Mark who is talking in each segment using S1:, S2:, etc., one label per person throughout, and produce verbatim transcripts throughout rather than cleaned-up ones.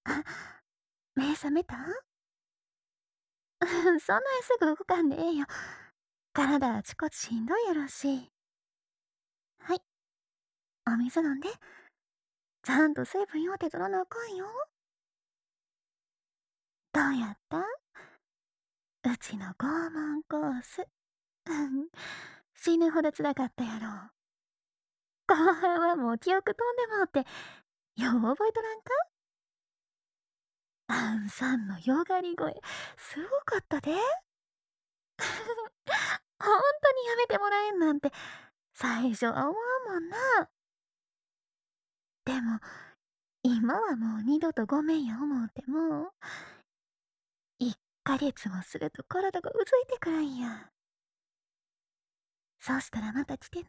S1: あ、目覚めた？そんなにすぐ動かんでええよ。体あちこちしんどいやろし。はい、お水飲んで。ちゃんと水分ようて取らなあかんよ。どうやった？うちの拷問コース。死ぬほど辛かったやろ。後半はもう記憶飛んでもうて、よう覚えとらんか？アンさんのよがり声、すごかったで。ほんとにやめてもらえんなんて、最初は思わんもんな。でも、今はもう二度とごめんや思うても、いっかげつもすると体がうずいてくるんや。そしたらまた来てな。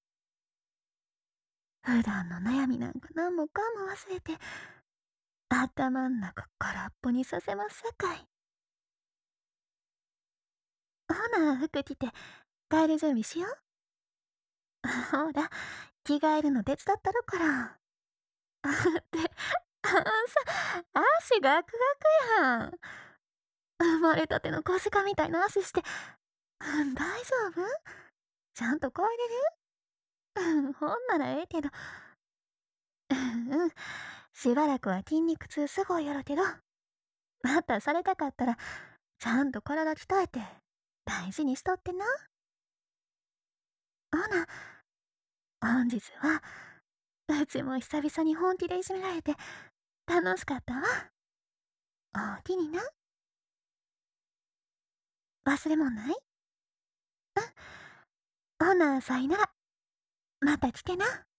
S1: 普段の悩みなんか何もかも忘れて、頭ん中空っぽにさせますさかい。ほな、服着て帰る準備しよう。ほら、着替えるの手伝ったるから。って、あんさ、足ガクガクやん。生まれたての小鹿みたいな足して、うん、大丈夫？ちゃんと帰れる？うん、ほんならええけど。うんうん。しばらくは筋肉痛すごいやろけど、またされたかったら、ちゃんと体鍛えて、大事にしとってな。ほな、本日は、うちも久々に本気でいじめられて、楽しかったわ。おおきにな。忘れもんない？ほな、さいなら。また来てな。